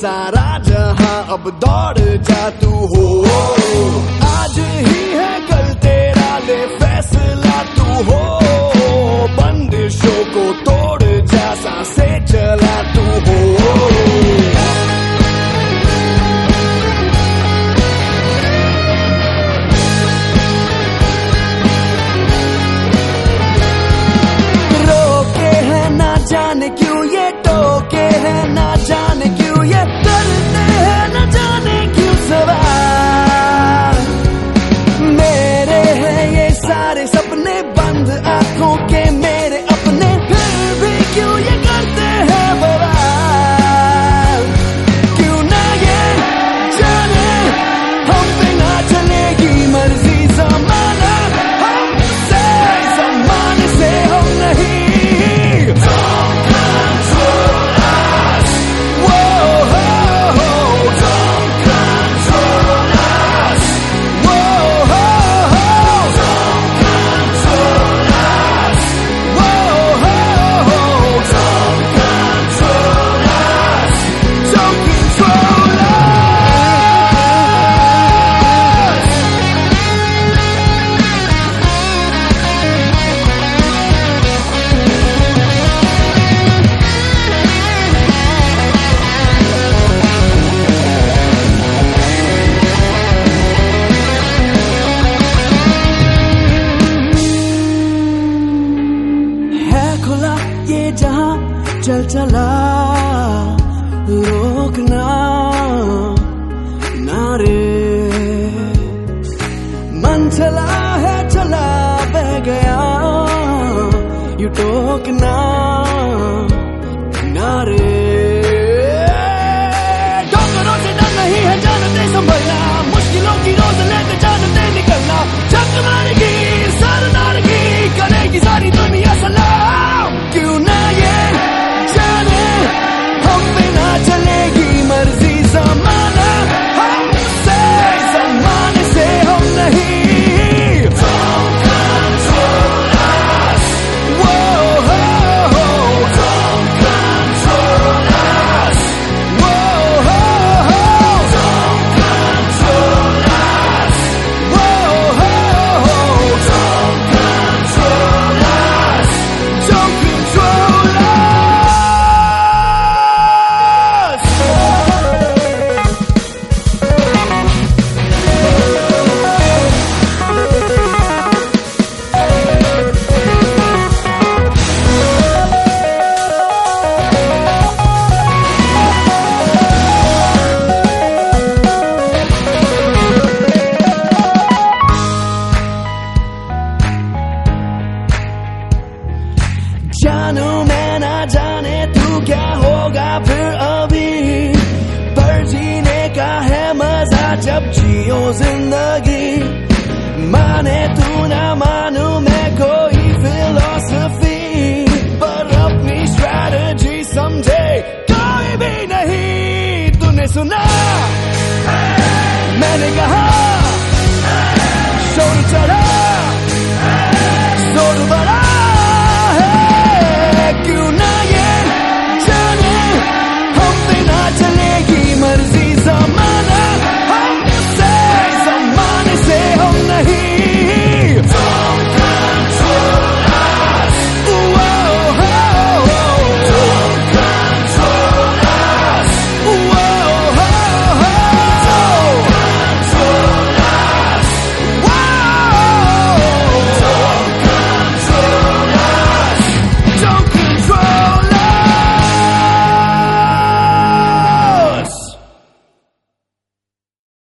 सारा जहां अब दौड़ जा तू हो। आज ही है कल तेरा, ले फैसला तू हो। बंदिशों को तोड़ जा, सांसें चला तू हो। जाने क्यों ये टोके हैं, ना जाने क्यों ये करते हैं, ना जाने क्यों सवाल। मेरे हैं ये सारे सपने बंद आंखों के, मेरे अपने, फिर भी क्यों ये करते हैं बवाल। क्यों ना ये जाने हम पे ना चलेगी मर्जी ज़माना, हमसे ज़माने से हम नहीं। चल चला रोकना ना रे, मन चला है चला बह गया, यू टोकना ना रे। ठोकरों से डर नहीं है, जानते संभलना, मुश्किलों की रोज लेते जानते निकलना। जंग मारेगी सरदार की, करेगी सारी दुनिया सलाम। क्यों ना ये जाने हम पे ना चलेगी मर्जी ज़माना, हमसे ज़माने से हम नहीं। Don't control us, whoa, oh, oh. Don't control us, whoa, oh, oh. Don't control us, whoa, oh, oh. Don't control us, don't control us. जानू मैं ना जाने तू क्या होगा फिर अभी, पर जीने का है मजा जब जियो जिंदगी। माने तू ना